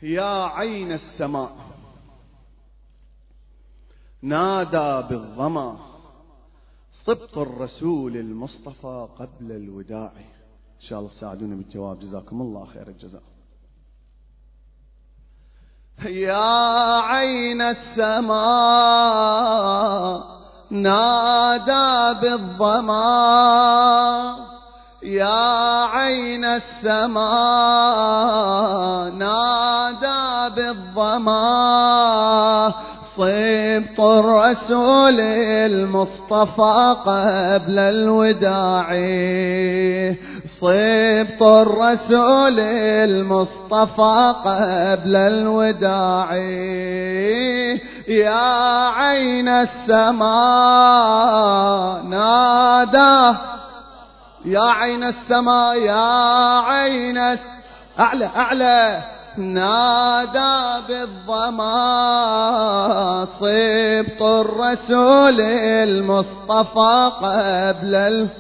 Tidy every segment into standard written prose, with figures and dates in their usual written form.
يا عين السماء نادى بالظما صبط الرسول المصطفى قبل الوداع. إن شاء الله تساعدونا بالجواب، جزاكم الله خير الجزاء. يا عين السماء نادى بالظما، يا عين السماء نادى بالظما صبط الرسول المصطفى قبل الوداع، صبط الرسول المصطفى قبل الوداع. يا عين السماء نادى، يا عين السماء يا عين أعلى أعلى نادى بالظما صبط الرسول المصطفى قبل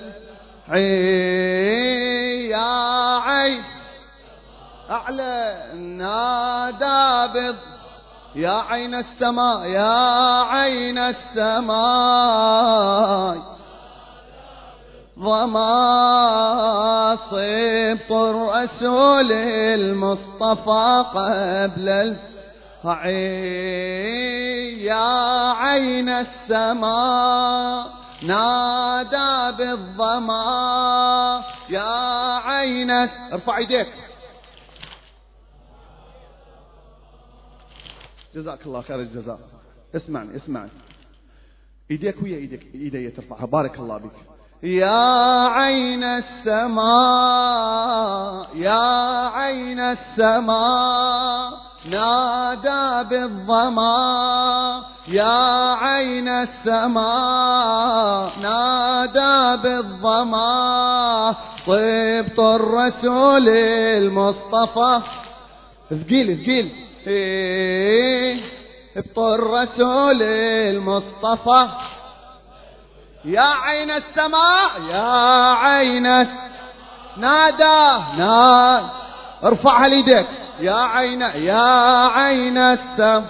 العين. يا عين أعلى نادى يا عين السماء يا عين السماء ظما صبط الرسول المصطفى قبل العين. يا عين السماء نادى بالظما، يا عين ارفع يديك. جزاك الله خير الجزاء. اسمعني اسمعني، ايديك ويا ايديك، ايدي ترفعها، بارك الله بك. يا عين السماء يا عين السماء نادى بالظما، يا عين السماء نادى بالظما صبط الرسول المصطفى. ثقيل ثقيل صبط الرسول المصطفى. يا عين السماء يا عين نادى ارفعها ليدك. يا عين يا عين السماء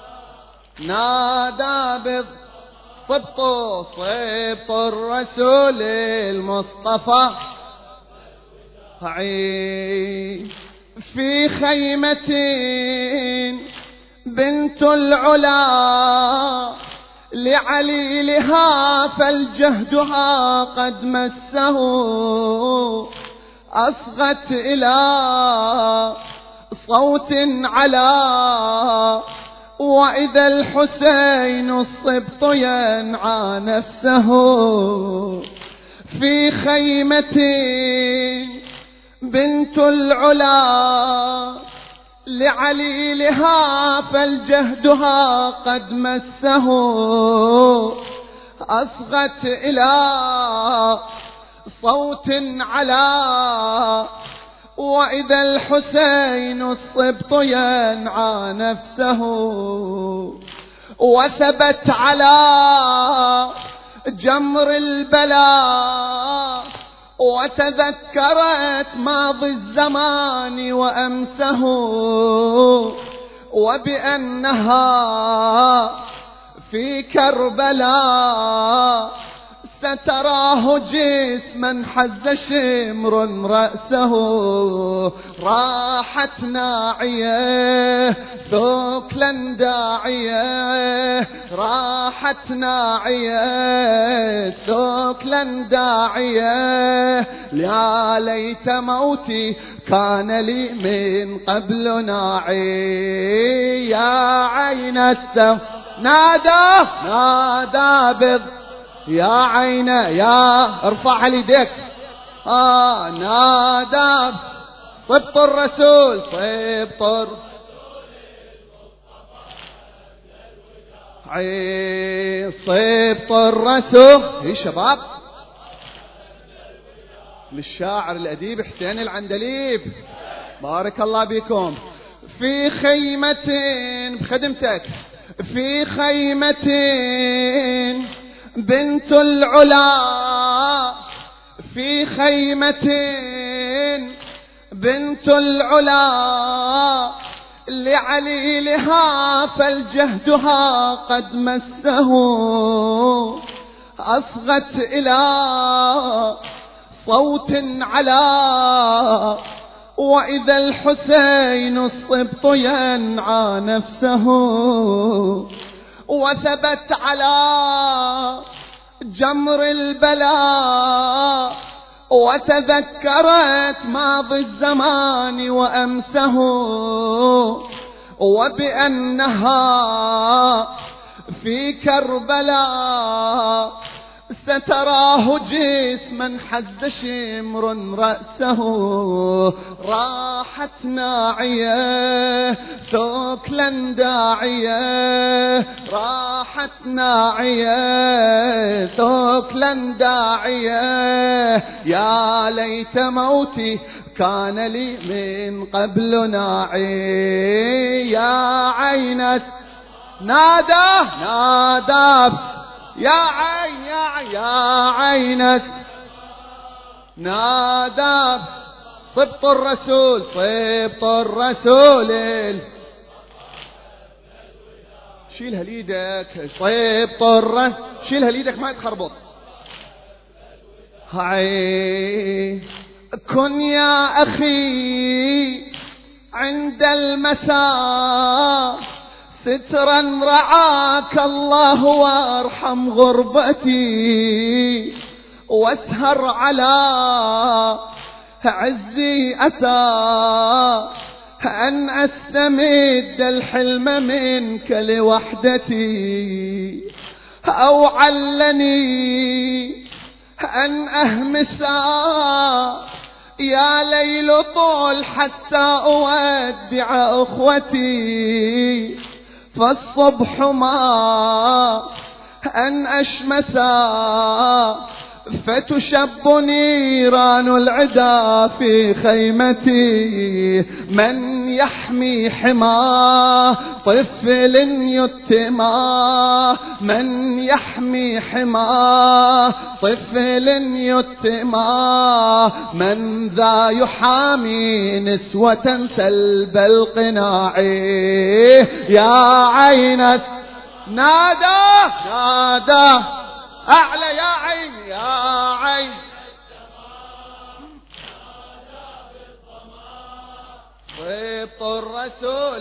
نادى بالصبط صبط الرسول المصطفى. في خيمة بنت العلا لعليلها فالجهدها قد مسه، أصغت إلى صوت علا وإذا الحسين الصبط ينعى نفسه. في خيمة بنت العلا لعليلها فالجهدها قد مسه، أصغت إلى صوت علا وإذا الحسين الصبط ينعى نفسه. وثبت على جمر البلاء وتذكرت ماضي الزمان وأمسه، وبأنها في كربلاء ستراه جسما حز شمر رأسه. راحت ناعية ثقلا داعية، راحت ناعية ثقلا داعية. يا ليت موتي كان لي من قبل ناعي. يا عين السماء نادى نادى يا عين يا ارفعها ليديك. نادى صبط الرسول صبط صبط الرسول. يا شباب للشاعر الأديب حسين العندليب بارك الله بكم. في خيمة بخدمتك، في خيمة بنت العلا، في خيمة بنت العلا لعليلها فالجهدها قد مسه، أصغت إلى صوت على، وإذا الحسين الصبط ينعى نفسه، وثبت على جمر البلاء، وتذكرت ماضي الزمان وأمسه، وبأنها في كربلاء ستراه جسما حز شمر رأسه، راحت ناعية ثكلا داعية، راحت ناعية ثكلا داعية، يا ليت موتي كان لي من قبل ناعي، يا عينة نادى يا عين يا عينة نادى صبط الرسول شيلها ليدك صبط الرسول، شيلها ليدك ما يتخربط. هاي كن يا أخي عند المساء سترا رعاك الله، وارحم غربتي، واسهر على عزي أسى أن أستمد الحلم منك لوحدتي، أو علني أن أهمسا يا ليل طول حتى أودع أخوتي، فالصبح ما أن أشمسا فتشب نيران العدا في خيمتي، من يحمي حماه طفل يتماه، من يحمي حماه طفل يتماه، من ذا يحامي نسوة سلب القناع، يا عينة نادى أعلى يا عين يا عين، صبط الرسول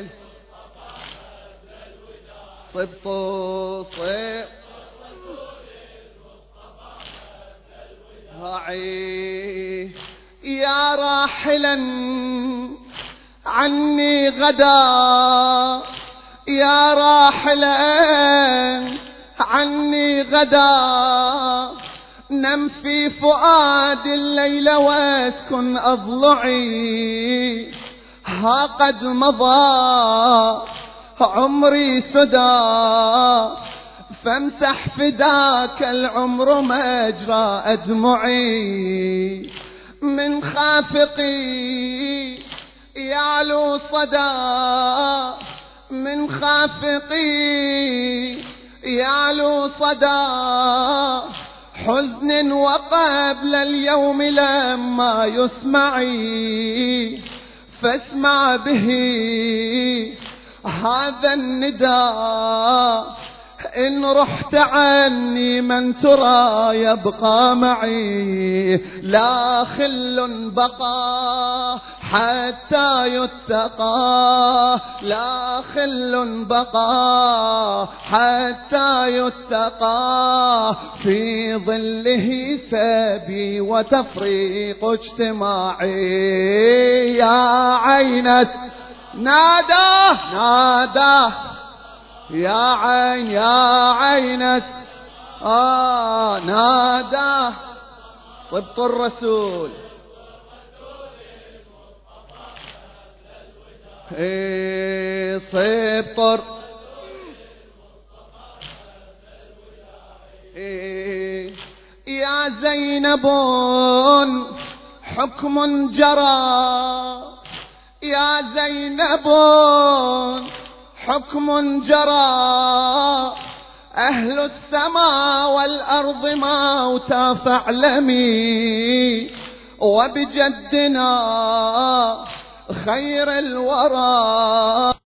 صبط هاعي يا راحلا عني غدا، يا راحلا عني غدا، نم في فؤاد الليل واسكن أضلعي، ها قد مضى عمري سدى، فامسح فداك العمر مجرى أدمعي، من خافقي يعلو صدى، من خافقي يعلو صدى حزن، وقبل اليوم لما يسمعي، فاسمع به هذا النداء، إن رحت عني من ترى يبقى معي، لا خل بقى حتى يتقى، لا خل بقى حتى يتقى، في ظله سبي وتفريق اجتماعي، يا عينة نادى يا عين يا عينة نادى صبط الرسول صبط يا زينب حكم جرى، يا زينب حكم جرى، أهل السماء والأرض موتى فاعلمي، وبجدنا خير الورى